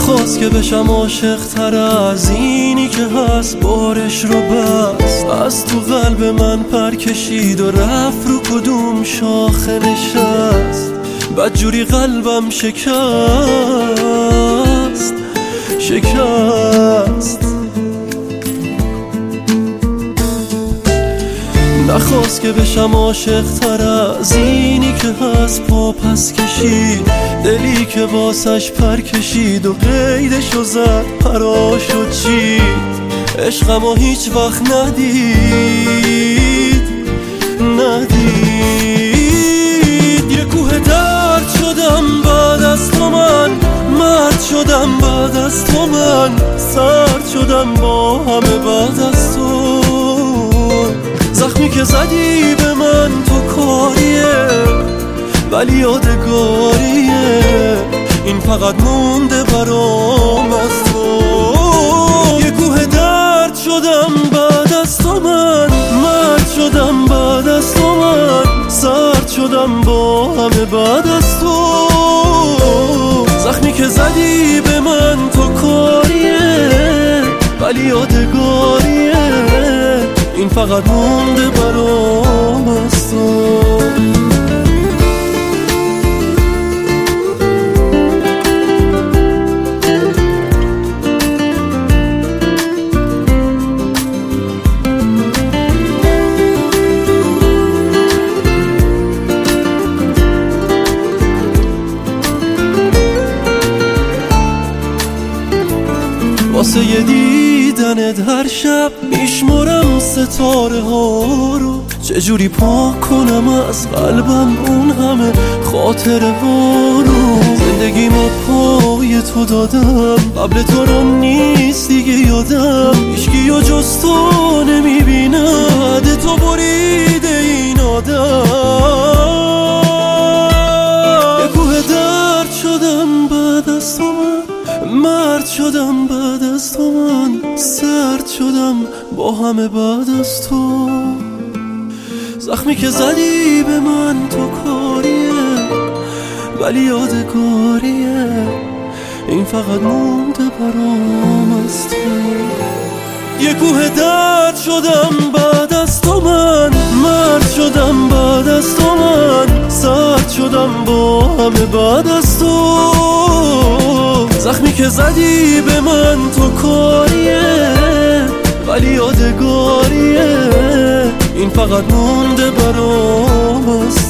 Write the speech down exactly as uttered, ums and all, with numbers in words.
نخواست که بشم عاشق تر از اینی که هست، بارش رو بست از تو قلب من پر کشید و رفت رو کدوم شاخه نشست. بدجوری قلبم شکست شکست. نخواست که بشم عاشق تر از اینی که هست، پا پس کشید دلی که واسش پر کشید و قیدشو زد پراشو چید. عشقمو هیچ وقت ندید ندید. یه کوه درد شدم بعد از تو من، مرد شدم بعد از تو من، سرد شدم با همه بعد از تو. زخمی که زدی به من تو کاریه ولی یادگاریه، این فقط مونده برام از تو. یه کوه درد شدم بعد از تو من، مرد شدم بعد از تو من، سرد شدم با همه بعد از تو. زخمی که زدی به من تو کاریه ولی یادگاریه، این فقط مونده برام از تو. واسه یه دیدنت هر شب میشمرم ستاره ها رو، چجوری پاک کنم از قلبم اون همه خاطره ها رو. زندگیمو پای تو دادم، قبل تو رو نیست دیگه یادم، هیچکی و جز تو نمیبیند، تو بریده این آدم. یه کوه درد شدم بعد از تو من، مرد شدم بعد از تو من، سرد شدم با همه بعد از تو. زخمی که زدی به من تو کاریه ولی یادگاریه، این فقط مونده برام از تو. یه کوه درد شدم بعد از تو من، مرد شدم بعد از تو من، سرد شدم با همه بعد از تو. زخمی که زدی به من تو کاریه ولی یادگاریه، این فقط مونده برام از